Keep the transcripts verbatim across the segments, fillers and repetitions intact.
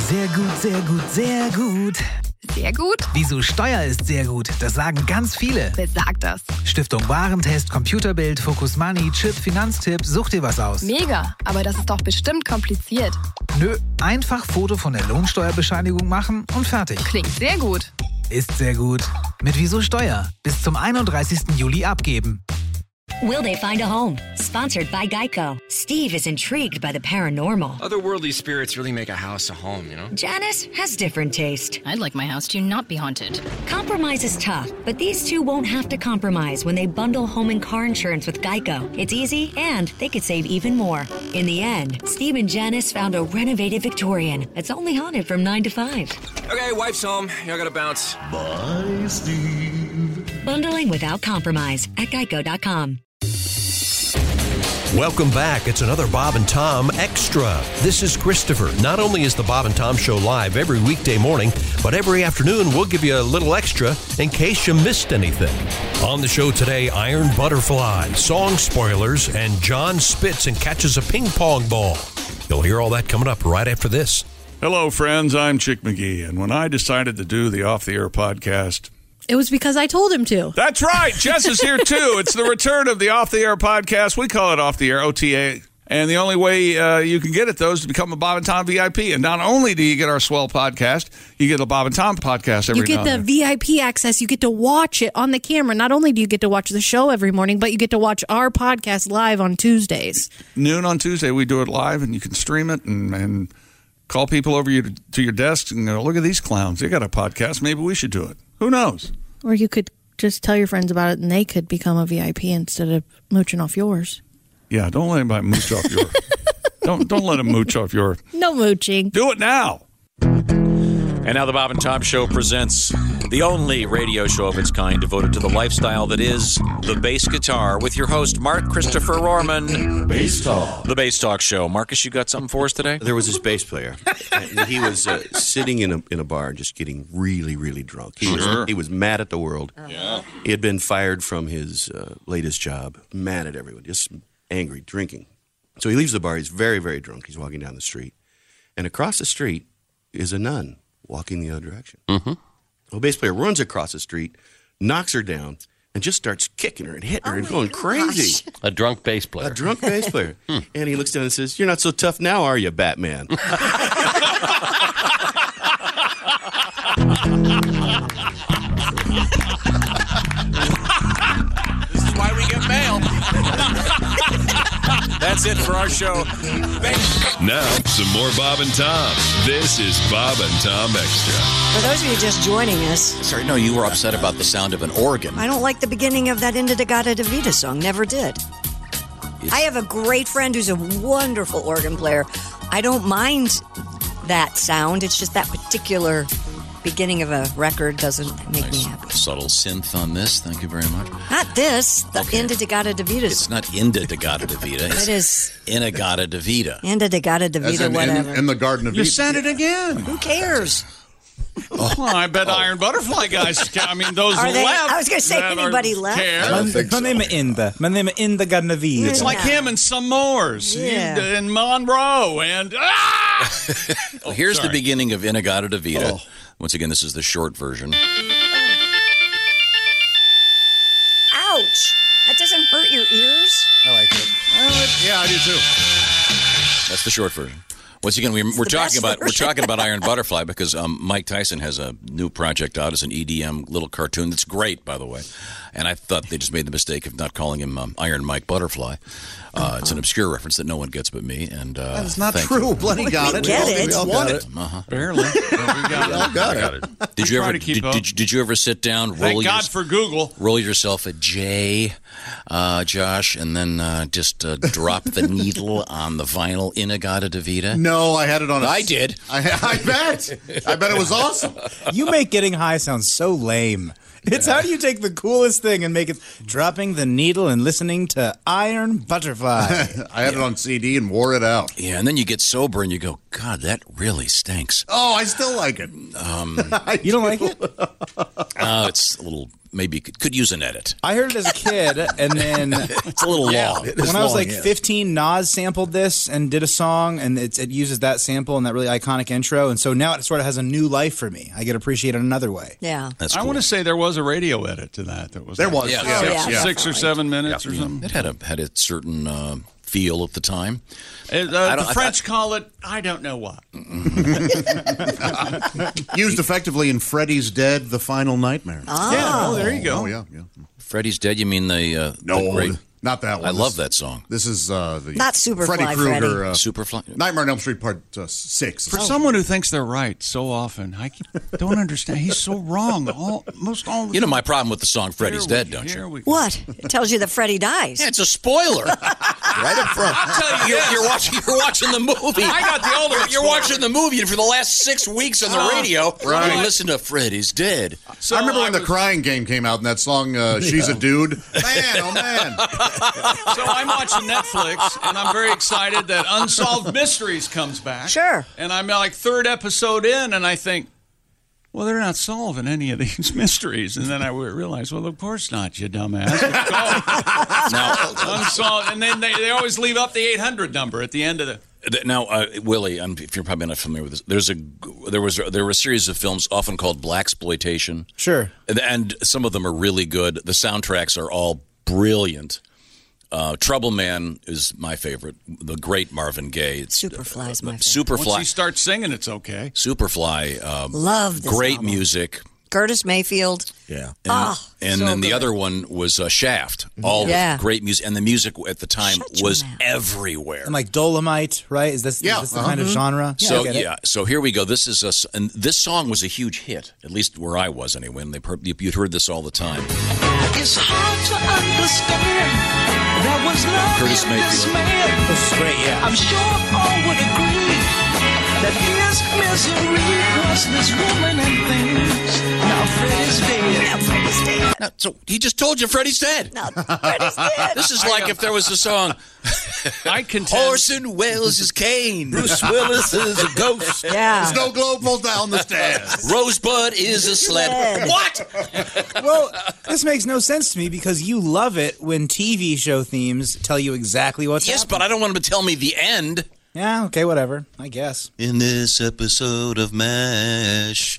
Sehr gut, sehr gut, sehr gut. Sehr gut? Wieso Steuer ist sehr gut, das sagen ganz viele. Wer sagt das? Stiftung Warentest, Computerbild, Focus Money, Chip, Finanztipp, such dir was aus. Mega, aber das ist doch bestimmt kompliziert. Nö, einfach Foto von der Lohnsteuerbescheinigung machen und fertig. Klingt sehr gut. Ist sehr gut. Mit Wieso Steuer. Bis zum einunddreißigsten Juli abgeben. Will they find a home? Sponsored by Geico. Steve is intrigued by the paranormal. Otherworldly spirits really make a house a home, you know? Janice has different taste. I'd like my house to not be haunted. Compromise is tough, but these two won't have to compromise when they bundle home and car insurance with Geico. It's easy, and they could save even more. In the end, Steve and Janice found a renovated Victorian that's only haunted from nine to five. Okay, wife's home. I gotta bounce. Bye, Steve. Bundling without compromise at geico dot com. Welcome back. It's another Bob and Tom Extra. This is Christopher. Not only is the Bob and Tom Show live every weekday morning, but every afternoon we'll give you a little extra in case you missed anything. On the show today, Iron Butterfly, song spoilers, and John spits and catches a ping pong ball. You'll hear all that coming up right after this. Hello, friends. I'm Chick McGee, and when I decided to do the Off the Air podcast, it was because I told him to. That's right. Jess is here, too. It's the return of the Off the Air podcast. We call it Off the Air, O T A. And the only way uh, you can get it, though, is to become a Bob and Tom V I P. And not only do you get our swell podcast, you get a Bob and Tom podcast every You get the V I P access. You get to watch it on the camera. Not only do you get to watch the show every morning, but you get to watch our podcast live on Tuesdays. Noon on Tuesday, we do it live, and you can stream it and, and call people over you to, to your desks and go, look at these clowns. They got a podcast. Maybe we should do it. Who knows? Or you could just tell your friends about it, and they could become a V I P instead of mooching off yours. Yeah, don't let anybody mooch off your. Don't don't let them mooch off your. No mooching. Do it now. And now the Bob and Tom Show presents the only radio show of its kind devoted to the lifestyle that is the bass guitar with your host, Mark Christopher Rorman. Bass Talk. The Bass Talk Show. Marcus, you got something for us today? There was this bass player. And he was uh, sitting in a in a bar just getting really, really drunk. He, Sure. was, he was mad at the world. Yeah. He had been fired from his uh, latest job, mad at everyone, just angry, drinking. So he leaves the bar. He's very, very drunk. He's walking down the street. And across the street is a nun walking the other direction. Mm-hmm. Well, bass player runs across the street, knocks her down, and just starts kicking her and hitting her Oh and going gosh. crazy. A drunk bass player. A drunk bass player. Hmm. And he looks down and says, "You're not so tough now, are you, Batman?" This is why we get mail. That's it for our show. Now, some more Bob and Tom. This is Bob and Tom Extra. For those of you just joining us, Sorry, no, you were upset about the sound of an organ. I don't like the beginning of that Inda de Vita song. Never did. I have a great friend who's a wonderful organ player. I don't mind that sound. It's just that particular beginning of a record doesn't make Nice me happy. subtle synth on this. Thank you very much. Not this, the Okay. Inda de Vita It's song. not Inda de Gata de Vita. It's It is Inagata de Vita. Inda de de As Vita, in, whatever. in, in the Garden of You Eden. said it again. Who cares? Oh, well, I bet Iron Butterfly guys. I mean, those Are they- left. I was gonna say, that are- anybody left? care. I don't think My so. name is Inda. My name is Inda Garnavid. It's like him and some Moors. Yeah. You- and Monroe and ah! Well, here's sorry. the beginning of Inagata de Vita. Oh. Once again, this is the short version. Ouch! That doesn't hurt your ears? I like it. Yeah, I do too. That's the short version. Once again, we, we're the talking best about we're version. talking about Iron Butterfly because um, Mike Tyson has a new project out as an E D M little cartoon that's great, by the way. And I thought they just made the mistake of not calling him um, Iron Mike Butterfly. Uh, it's an obscure reference that no one gets but me. And uh, That is not thank true. you. Bloody got it. get We all- it. We all got it. Uh-huh. Barely. We got We all it. got it. Did you try ever to keep did, up. did, you- did you ever sit down, roll Thank your, God for Google. roll yourself a J, uh, Josh, and then uh, just uh, drop the needle on the vinyl Inagata de Vita? No, I had it on a... I did. I, I bet. I bet it was awesome. You make getting high sound so lame. It's how do you take the coolest thing and make it dropping the needle and listening to Iron Butterfly? I had it on C D and wore it out. Yeah, and then you get sober and you go, God, that really stinks. Oh, I still like it. Um, You don't like it? uh, it's a little maybe could, could use an edit. I heard it as a kid, and then it's a little yeah. long. When I was like fifteen, Nas sampled this and did a song, and it's, it uses that sample and that really iconic intro, and so now it sort of has a new life for me. I get appreciated another way. Yeah, That's I cool. want to say there was a radio edit to that. That was There like was, yeah. yeah. Oh, yeah. yeah. six or seven minutes or something. It had a had a certain uh, feel at the time. Uh, I the don't- French call it, I don't know what. Used effectively in Freddy's Dead, The Final Nightmare. Oh. Yeah, oh, there you go. Oh, yeah, yeah. Freddy's Dead. You mean the uh, No, the great? not that one. I This- love that song. This is uh, the Not Superfly Freddy Krueger. Freddy. Uh, Superfly. Nightmare on Elm Street Part uh, Six. For someone who thinks they're right so often, I don't understand. He's so wrong. All, most all. You know my problem with the song "Freddy's Here we- Dead," don't here you? we go. What? It tells you that Freddy dies. Yeah, it's a spoiler. Right up front. tell you You're, this. you're watching. You're watching the movie. I got the ultimate You're spoiler. watching the movie, and for the last six weeks on the Oh, radio, right. you listen to "Freddy's Dead." So I remember when the was- Crying Game came out and that song, uh, She's a Dude. Man, oh man. So I'm watching Netflix, and I'm very excited that Unsolved Mysteries comes back. Sure. And I'm like third episode in, and I think, well, they're not solving any of these mysteries. And then I realized, well, of course not, you dumbass. It's called Now, Unsolved. And then they, they always leave up the eight hundred number at the end of the... now, uh, Willie, um, if you're probably not familiar with this, there's a there was there were a series of films often called blaxploitation. Sure. And, and some of them are really good. The soundtracks are all brilliant. Uh, Trouble Man is my favorite. The great Marvin Gaye. It's, Superfly's my favorite. Superfly. Once he starts singing, it's okay. Superfly. Um, Love this great album. music. Curtis Mayfield. Yeah. And, Oh, and so then the good. other one was uh, Shaft. All Yeah. with great music. And the music at the time Shut your was mouth. everywhere. And like Dolomite, right? Is this, Yeah, is this the uh-huh. kind of genre? Yeah, So I get it. yeah, so here we go. This is a, s- and this song was a huge hit, at least where I was anyway. And they per- you- you'd heard this all the time. It's hard to understand. That was love Curtis in this Mayfield. man. This is great, yeah. I'm sure all would agree that his misery was this woman and things. Now Freddy's dead. Now Freddy's dead. Now, so he just told you Freddie's dead. Now Freddy's dead. This is like if there was a song. I contend... Orson Welles is Kane. Bruce Willis is a ghost. Yeah. Snow Globe falls down the stairs. Rosebud is a sled. Sled. What? Well, this makes no sense to me because you love it when T V show themes tell you exactly what's Yes, happening. but I don't want him to tell me the end. Yeah, okay, whatever. I guess. In this episode of MASH,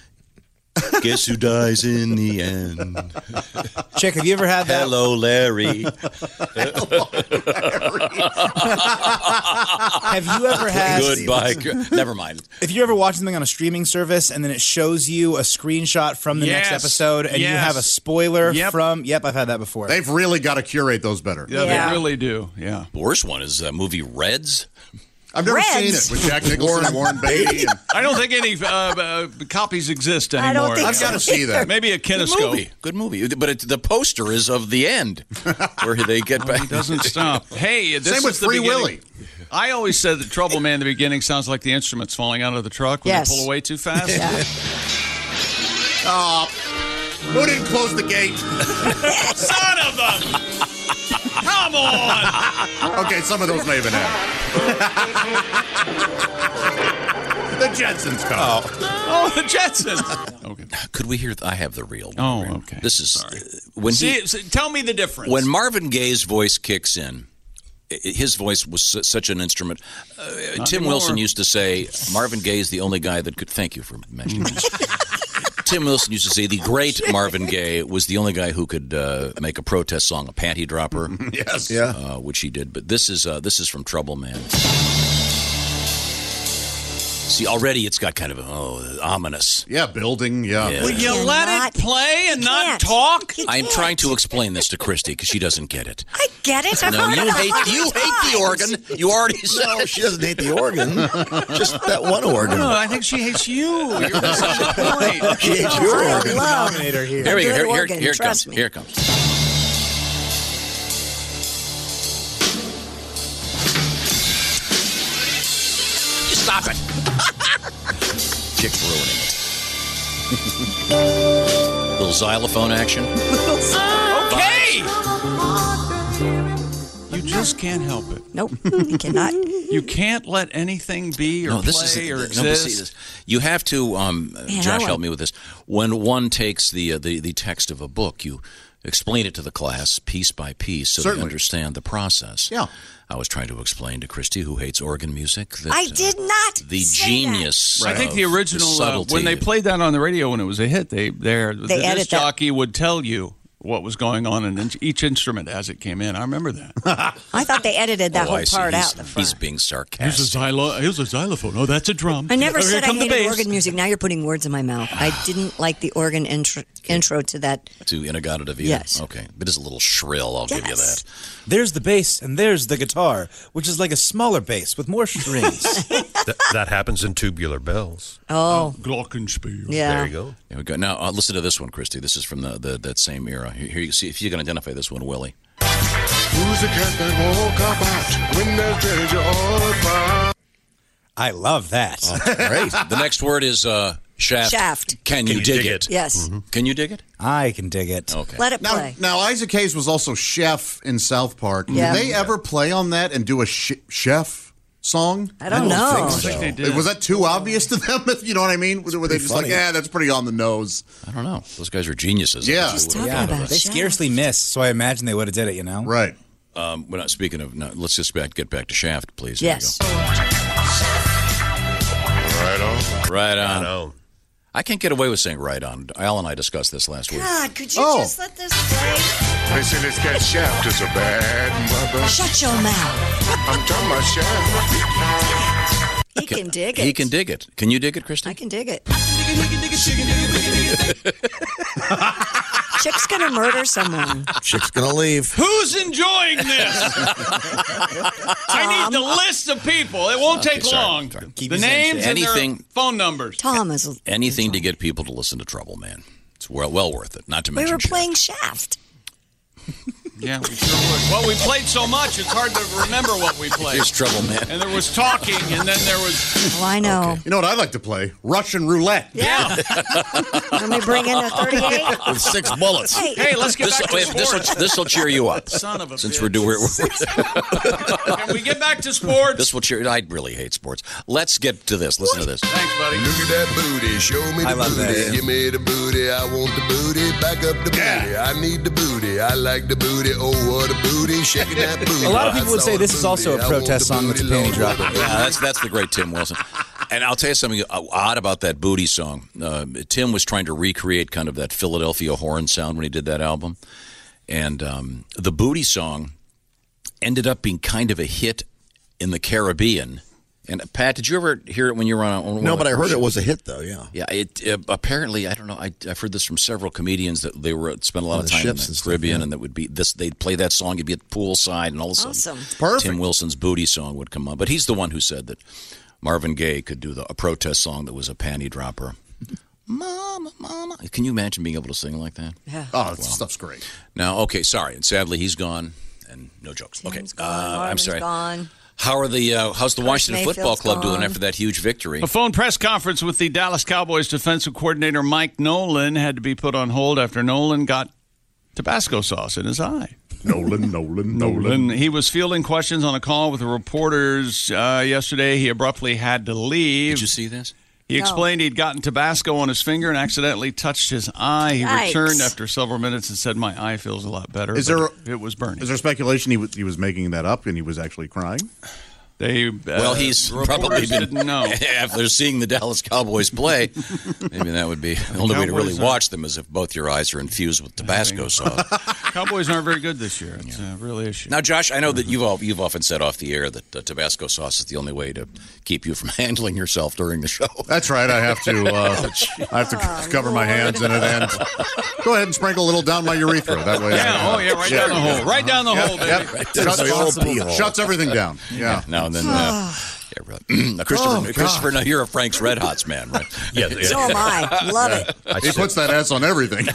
guess who dies in the end? Chick, have you ever had that? Hello, Larry. Have you ever had? Goodbye. Never mind. If you ever watch something on a streaming service and then it shows you a screenshot from the next Yes. episode and you Yes. have a spoiler Yep. from, yep, I've had that before. They've really got to curate those better. Yeah, Yeah. they really do. Yeah. The worst one is that movie Reds. I've never Reds. seen it with Jack Nicholson and Warren Beatty. And I don't think any uh, uh, copies exist I anymore. don't think I've so got to see that. Maybe a Good kinescope. movie. Good movie. But it, the poster is of the end, where they get back. He doesn't stop. Hey, this Same is with the Free beginning. Willy. I always said that Trouble Man in the beginning sounds like the instruments falling out of the truck when Yes. they pull away too fast. Oh, who didn't close the gate? Son of a... Come on! Okay, some of those may have been added. The Jetsons come. Oh, the Jetsons. Okay. Could we hear? I have the real. one. Oh, okay. This is Sorry. uh, when See, he so tell me the difference. when Marvin Gaye's voice kicks in. i- His voice was su- such an instrument. Uh, Tim anymore. Wilson used to say, "Marvin Gaye is the only guy that could." Thank you for mentioning this. Tim Wilson used to say the great Marvin Gaye was the only guy who could uh, make a protest song, a panty dropper. Yes. Yeah. Uh, which he did. But this is uh, this is from Trouble Man. See, already it's got kind of a, oh, ominous. Yeah, building. Yeah. Yeah. Will you You let cannot- it play and you not can't. talk? You I'm can't. trying to explain this to Christy because she doesn't get it. I get it. I've No, heard you it a hate hundred you hate the times. organ. You already said No, she doesn't hate the organ. Just that one organ. No, I think she hates you. You're missing the point. She hates your I organ. love Denominator here. Here we go. good Here, here, organ, here it trust comes. me. Here it comes. You stop it. Chick's ruining it. Little xylophone action. Okay. You just can't help it. Nope, you cannot. You can't let anything be or no, this play is, or no, exist. but see, this, you have to, um, Man, Josh, I help me with this. When one takes the, uh, the the text of a book, you explain it to the class piece by piece so Certainly. they understand the process. Yeah. I was trying to explain to Christy, who hates organ music, that I did not. the say genius. I think the of original, uh, subtlety when they played that on the radio when it was a hit, they, they They this edit that. jockey would tell you what was going on in each instrument as it came in. I remember that. that. I thought they edited that oh, whole I see. part he's, out. The front. he's being Here's a, sarcastic. xylo- here's a xylophone. Oh, that's a drum. I never Oh, here said I come the hated bass. organ music. Now you're putting words in my mouth. I didn't like the organ intro, intro to that. To Inagata Davida? Yes. Okay. But it's a little shrill, I'll give you Yes. that. There's the bass, and there's the guitar, which is like a smaller bass with more strings. that, that happens in Tubular Bells. Oh. Glockenspiel. Yeah. There you go. Here we go. Now, uh, listen to this one, Christy. This is from the, the that same era. Here, here you see if you can identify this one, Willie. Who's the cat that walk about when there's treasure all about? I love that. Great. The next word is uh, shaft. Shaft. Can, you, dig, it? Yes. Can you dig it? I can dig it. Okay. Let it Now, play. now, Isaac Hayes was also chef in South Park. Yeah. Did they ever play on that and do a sh- chef song? I don't know. I think they did. Was that too obvious to them? If you know what I mean? Were they Pretty just like, funny. yeah, that's pretty on the nose? I don't know. Those guys are geniuses. Yeah. They Just would've talking thought of about it. They Chef. scarcely miss, so I imagine they would have did it, you know? Right. Um, we're not speaking of. No, let's just back, get back to Shaft, please. There Yes. you Right on. go. Right on. I know. I can't get away with saying right on. Al and I discussed this last week. God, could you Oh. just let this play? They say this cat Shaft is a bad mother. Shut your mouth. I'm talking about Shaft. He can dig it. He can dig it. Can you dig it, Christy? I can dig it. Chick's gonna murder someone. Chick's gonna leave. Who's enjoying this? I need the list of people. It won't take Okay, sorry. long. Sorry. Keep The his names and Anything- their phone numbers. Tom is. Anything to get people to listen to Trouble, man. It's well, well worth it. Not to We mention were Shaft. playing Shaft. Yeah, we sure would. Well, we played so much, it's hard to remember what we played. Here's Trouble, man. And there was talking, and then there was... Oh, I know. You know what I like to play? Russian roulette. Yeah. Let me bring in a thirty-eight. With six bullets. Hey, Hey, let's get This back to will sports. this will cheer you up. Son of a Since bitch. we're doing, we're, we're, Can we get back to sports? this will cheer. I really hate sports. Let's get to this. Listen to this. Thanks, buddy. Look at that booty. Show me the I love booty. that. Give me the booty. I want the booty. Back up the booty. I need the booty. I like the booty. Oh, what a booty. Shaking that booty. A lot of people would say this is also a I want protest the song that's a booty, panty Lord. dropper. Yeah, that's that's the great Tim Wilson. And I'll tell you something odd about that booty song. Uh, Tim was trying to recreate kind of that Philadelphia horn sound when he did that album, and um, the booty song ended up being kind of a hit in the Caribbean. And Pat, did you ever hear it when you were on? on No, but I heard it was a hit, though, yeah. Yeah, it uh, apparently I don't know. I, I've heard this from several comedians that they were spent a lot On of the time in ships the and stuff, Caribbean, yeah. and that would be this. They'd play that song. You'd be at the poolside, and all of a sudden, Awesome. Perfect. Tim Wilson's booty song would come on. But he's the one who said that Marvin Gaye could do the, a protest song that was a panty dropper. Mama, mama. Can you imagine being able to sing like that? Yeah. Oh, that stuff's great. Now, okay, sorry, and sadly he's gone, and no jokes. Tim's okay, gone, uh, I'm Marvin's sorry. gone. How are the uh, how's the Curtis Washington Mayfield's Football Club doing gone. after that huge victory? A phone press conference with the Dallas Cowboys defensive coordinator Mike Nolan had to be put on hold after Nolan got Tabasco sauce in his eye. Nolan, Nolan, Nolan. He was fielding questions on a call with the reporters uh, yesterday. He abruptly had to leave. Did you see this? He No. explained he'd gotten Tabasco on his finger and accidentally touched his eye. He Yikes. returned after several minutes and said, "My eye feels a lot better." Is but there- it, it was burning. Is there speculation he was, he was making that up and he was actually crying? They uh, Well, he's the probably reporters been didn't know. after seeing the Dallas Cowboys play. Maybe that would be the only way to really Cowboys are- watch them is if both your eyes are infused with Tabasco sauce. Cowboys aren't very good this year. It's a real issue. Now, Josh, I know that you've all, you've often said off the air that uh, Tabasco sauce is the only way to keep you from handling yourself during the show. That's right. I have to. Uh, I have to c- cover my hands in it and go ahead and sprinkle a little down my urethra. That way. Yeah, I, oh yeah, right down the hole, right down the Yep, hole, baby. yep. Right down Shuts, the old pee hole. shuts everything down. Yeah. Now and then. Uh, yeah, really. Now, Christopher, Oh, God. Christopher, now you're a Frank's Red Hots man, right? Yeah, So am I. Love it. He puts that S on everything.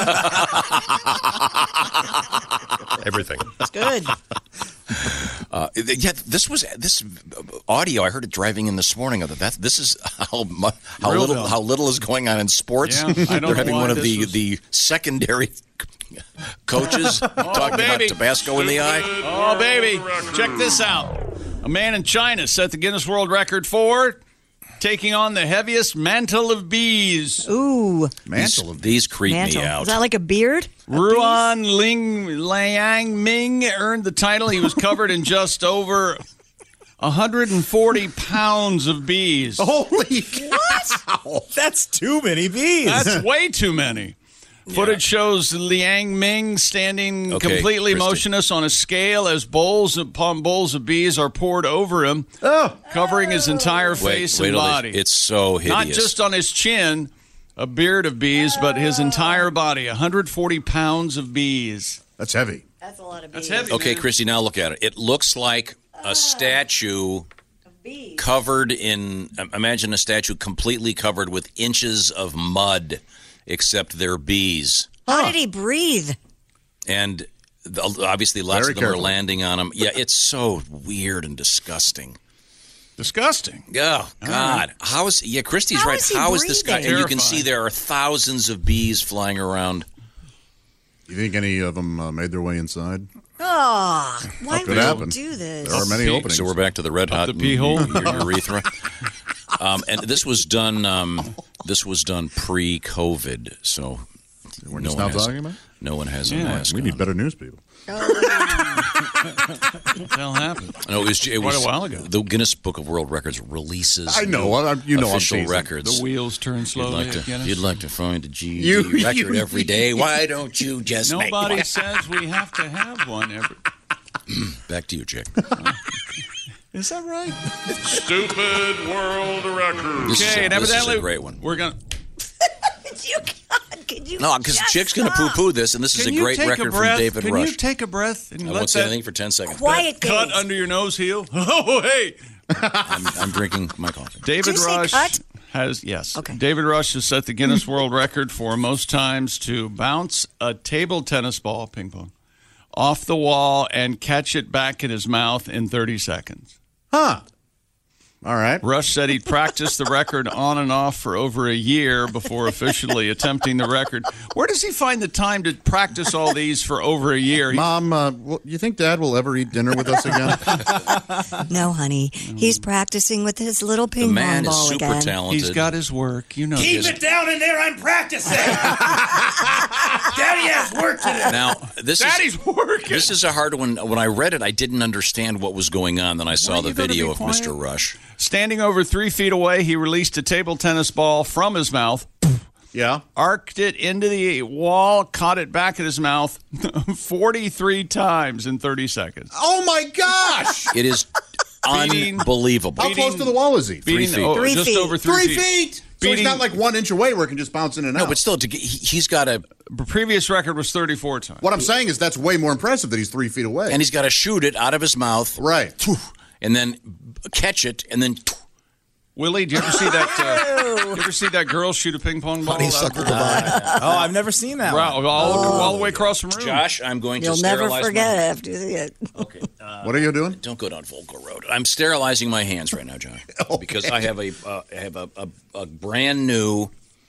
Everything. It's good. Uh, yeah, this was this audio. I heard it driving in this morning. That that this is how mu- how Real little dumb. how little is going on in sports. Yeah, I don't They're know having why one of this the was- the secondary coaches talking about baby. Tabasco in the eye. Oh, baby. Check this out. A man in China set the Guinness World Record for taking on the heaviest mantle of bees. Ooh. Mantle of These creep Mantle. me out. Is that like a beard? Ruan Ling Liang Ming earned the title. He was covered in just over one hundred forty pounds of bees. Holy cow! That's too many bees. That's way too many. Footage shows Liang Ming standing Okay, completely Christy. motionless on a scale as bowls upon bowls of bees are poured over him, oh. covering his entire Wait, face wait and till they- body. It's so hideous. Not just on his chin, a beard of bees, but his entire body, one hundred forty pounds of bees. That's heavy. That's a lot of bees. That's heavy, Okay, man. Christy, now look at it. It looks like a statue covered in, imagine a statue completely covered with inches of mud, except they're bees. How did he breathe? And the, obviously lots Very of them are careful. landing on him. Yeah, it's so weird and disgusting. Disgusting. Oh, God. How is, yeah, Christy's How right. is he How is this guy? breathing? And you can see Terrifying. there are thousands of bees flying around. You think any of them uh, made their way inside? Oh, why Could would you happen. do this? There are many openings. So we're back to the red hot the pee hole? your urethra. Um, and this was done. Um, this was done pre-COVID, so We're no just one now has, talking about? no one has a Yeah, mask. We need better news people. What the hell happened? No, it was, it Quite was a while ago. The Guinness Book of World Records releases. I know, I- you know I'm official teasing. records. The wheels turn You'd slowly. like to, at Guinness. you'd like to find a G You- D record you- every day. Why don't you just Nobody make one? says we have to have one every. Back to you, Jake. Is that right? Stupid world record. This, is, Okay, a, and this is evidently a great one. we're gonna. You God, could you No, because just Chick's going to stop? poo-poo this, and this is Can a you great take record a breath? from David Can Rush. you take a breath and I let won't say that, anything for ten seconds. Quiet, that cut Dave. under your nose heal? Oh, hey. I'm, I'm drinking my coffee. David Did you say Rush cut? has yes. Okay. David Rush has set the Guinness World Record for most times to bounce a table tennis ball, ping pong, off the wall and catch it back in his mouth in thirty seconds. Huh. All right. Rush said he'd practiced the record on and off for over a year before officially attempting the record. Where does he find the time to practice all these for over a year? He- Mom, uh, well, you think Dad will ever eat dinner with us again? No, honey. He's practicing with his little The ping man pong is ball super again. talented. He's got his work. You know Keep this. it down in there. I'm practicing. Daddy has work to do. Now, this Daddy's is working. this is a hard one. When I read it, I didn't understand what was going on. Then I saw Why the you gotta video be of quiet? Mister Rush. Standing over three feet away, he released a table tennis ball from his mouth, Yeah. arced it into the wall, caught it back in his mouth forty-three times in thirty seconds. Oh my gosh! It is Beating- unbelievable. How close to the wall is he? Beating, feet. oh, Three just feet. over three, Three feet. So Beating- he's not like one inch away where it can just bounce in and out. No, but still, to get, he, he's got a The previous record was thirty-four times. What I'm saying is that's way more impressive that he's three feet away. and he's got to shoot it out of his mouth, right. and then catch it, and then. Willie, do you ever see that? Uh, you ever see that girl shoot a ping pong ball? Honeysuckle divine. Oh, I've never seen that Wow, one. all, all the way across the room. Josh, I'm going You'll to never sterilize forget my it after you see it. Okay. Uh, What are you doing? Don't go down Volco Road. I'm sterilizing my hands right now, John, Okay. because I have a uh, I have a, a, a brand new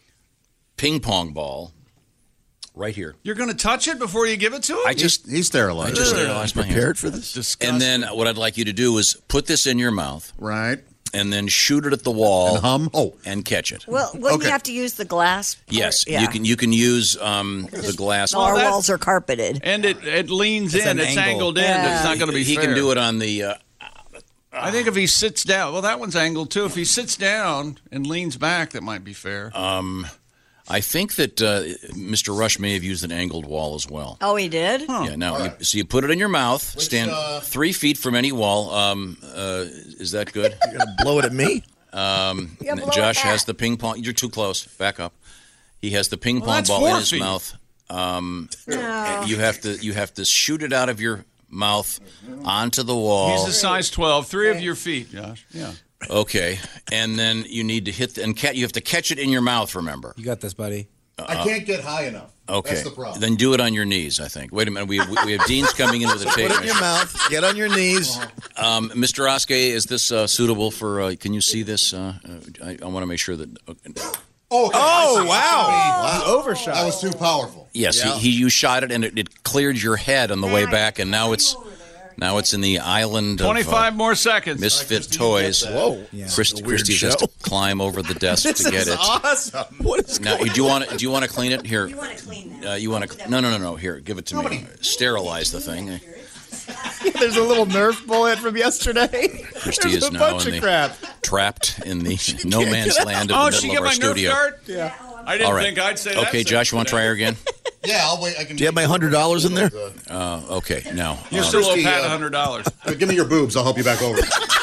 ping pong ball right here. You're going to touch it before you give it to him? I just He's I sterilized. just sterilized my hands. Prepared for this? Disgusting. And then what I'd like you to do is put this in your mouth, Right. and then shoot it at the wall And hum. Oh. and catch it. Well, wouldn't Okay. you have to use the glass? part? Yes, Yeah. you can you can use um, the glass. Our that- walls are carpeted. and it, it leans It's in. an It's angle. angled in. Yeah. It's not going to be He fair. can do it on the. Uh, I think if he sits down, well, that one's angled too. If he sits down and leans back, that might be fair. um, I think that uh, Mister Rush may have used an angled wall as well. Oh, he did? Yeah. Now, you, so you put it in your mouth. Stand uh, three feet from any wall. Um, uh, is that good? You're going to blow it at me? Um, Yeah, blow it Josh back. has the ping pong. You're too close. Back up. He has the ping Well, pong that's ball in four his feet. mouth. Um, No. You have to you have to shoot it out of your mouth onto the wall. He's a size twelve. Three of your feet, Josh. Yeah. Okay, and then you need to hit the, and cat. You have to catch it in your mouth. Remember. You got this, buddy. I can't get high enough. Okay. That's the problem. Then do it on your knees. I think. Wait a minute. We we, we have Dean's coming in with a tape Put it in your measure. mouth. Get on your knees. Um, Mister Oske, is this uh, suitable for? Uh, can you see this? Uh, uh, I, I want to make sure that. Uh, Oh, okay. Oh, I see. wow. Wow. You overshot. That was too powerful. Yes, Yeah. he, he you shot it and it, it cleared your head on the way back, and now it's now it's in the island of twenty-five uh, more seconds. Misfit toys. Whoa. Yeah. Christ, a weird Christy show. has to climb over the desk This to get is it. awesome. What is Now, going do you want to do you want to clean it here? You want to clean that. Uh, you want to? No, no, no, no. Here, give it to me. Sterilize the thing. There's a little Nerf bullet from yesterday. Christy There's is a now bunch in of the crap. trapped in the no man's land of Oh, the she middle get of my our Nerf studio. dart? Yeah. I didn't All right. think I'd say that. Okay, Josh, you want to try her again? Yeah, I'll wait. I can. Do you have my hundred dollars in there? Uh, okay, now. You um, still owe Christy, Pat uh, one hundred dollars. Uh, give me your boobs. I'll help you back over.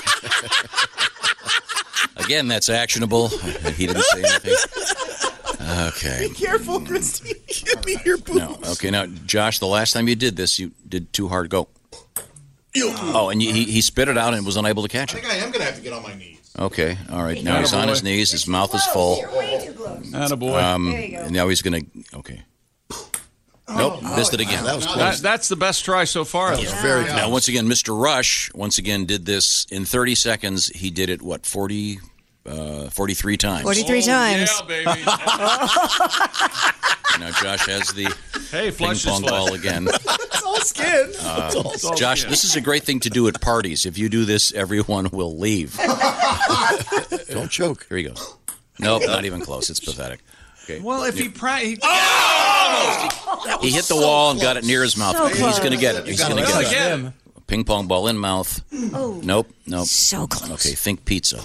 Again, that's actionable. He didn't say anything. Okay. Be careful, Christy. Give me your boobs. No. Okay, now, Josh, the last time you did this, you did too hard. Go. Oh, and you, he, he spit it out and was unable to catch I it. think I am going to have to get on my knees. Okay, all right. Now he's on his knees. His mouth is full. Attaboy. Um, and now he's going to. Okay. Nope, missed it again. That was That, close. that's the best try so far. Very Now, once again, Mister Rush, once again, did this in thirty seconds. He did it, what, forty, uh, forty-three times. forty-three times. Yeah, baby. Now, Josh has the Hey, ping flush is pong flush. ball again. It's all skin. Uh, It's all Josh, skin. this is a great thing to do at parties. If you do this, everyone will leave. Don't choke. Here he goes. Nope, not even close. It's pathetic. Okay. Well, if he pra- he He hit the wall and got it near his mouth. So He's close. going to get it. He's going to Well, get it. again. Ping pong ball in mouth. Oh. Nope, nope. So close. Okay, think pizza.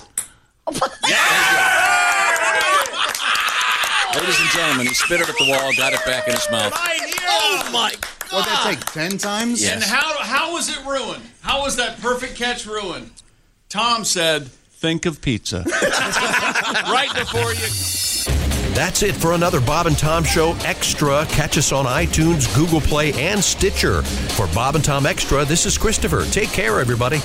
Ladies and gentlemen, he spit it at the wall, got it back in his mouth. Oh my What did that take? Ten times? Yes. And how how was it ruined? How was that perfect catch ruined? Tom said, "Think of pizza." Right before you. That's it for another Bob and Tom Show Extra. Catch us on iTunes, Google Play, and Stitcher. For Bob and Tom Extra, this is Christopher. Take care, everybody.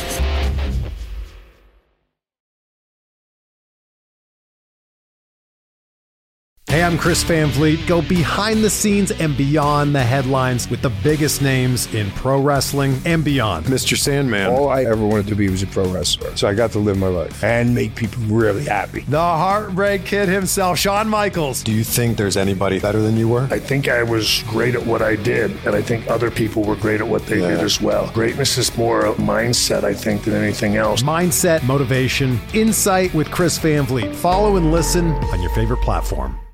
Hey, I'm Chris Van Vliet. Go behind the scenes and beyond the headlines with the biggest names in pro wrestling and beyond. Mister Sandman, all I ever wanted to be was a pro wrestler. So I got to live my life and make people really happy. The Heartbreak Kid himself, Shawn Michaels. Do you think there's anybody better than you were? I think I was great at what I did, and I think other people were great at what they Yeah. did as well. Greatness is more a mindset, I think, than anything else. Mindset, motivation, insight with Chris Van Vliet. Follow and listen on your favorite platform.